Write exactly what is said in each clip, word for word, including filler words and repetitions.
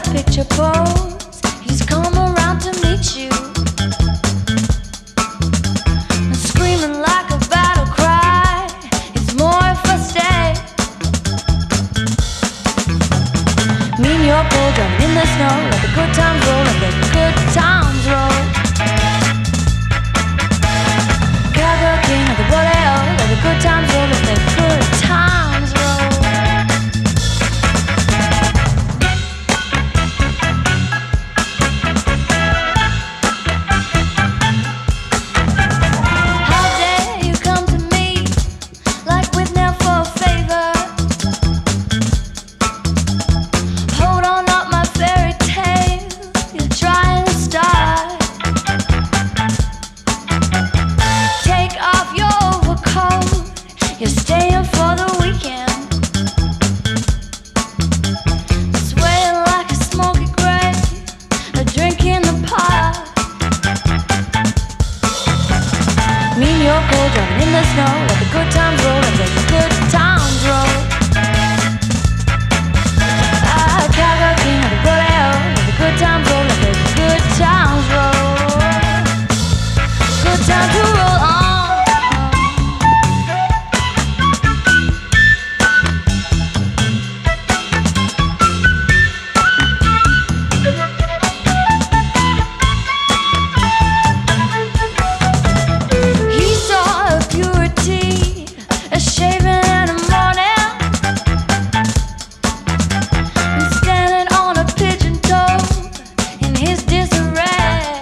picture pose. He's come around to meet you. Screaming like a battle cry. It's more if I stay. Me and your cold driving in the snow. Let the good times roll, let the good times roll. Cowgirl king of the rodeo. Let the good times roll, let the good times roll. How dare you come to me like with nail for a favor? Hold on up my fairy tale, you're trying to start. Take off your overcoat, you're staying for the weekend. Swaying like a smoky grave, a drink in the park. Me and your cold driving in the snow. Let the good times roll, let the good times roll. Ah, cowgirl king of the rodeo. Let the good times roll, let the good times roll. Good time to roll on. He saw a purity, a shaving in the morning, and standing on a pigeon toe in his disarray.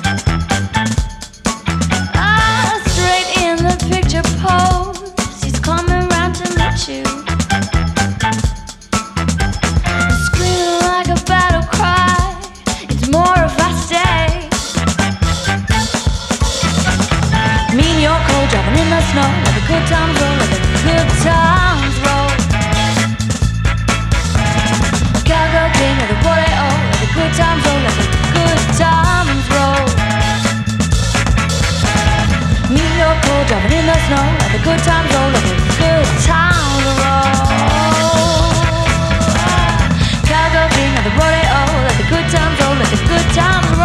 Ah, straight in the picture pose, he's coming round to meet you. Screaming like a battle cry, it's more if I stay. Me and your cold driving in the snow. Let the good times roll, let the good times roll. Cowgirl king of the rodeo. Let the good times roll, let the good times roll. Me and your cold driving in the snow. Let the good times roll, let the good times roll. Cowgirl king of the rodeo. Let the good times roll, let the good times roll.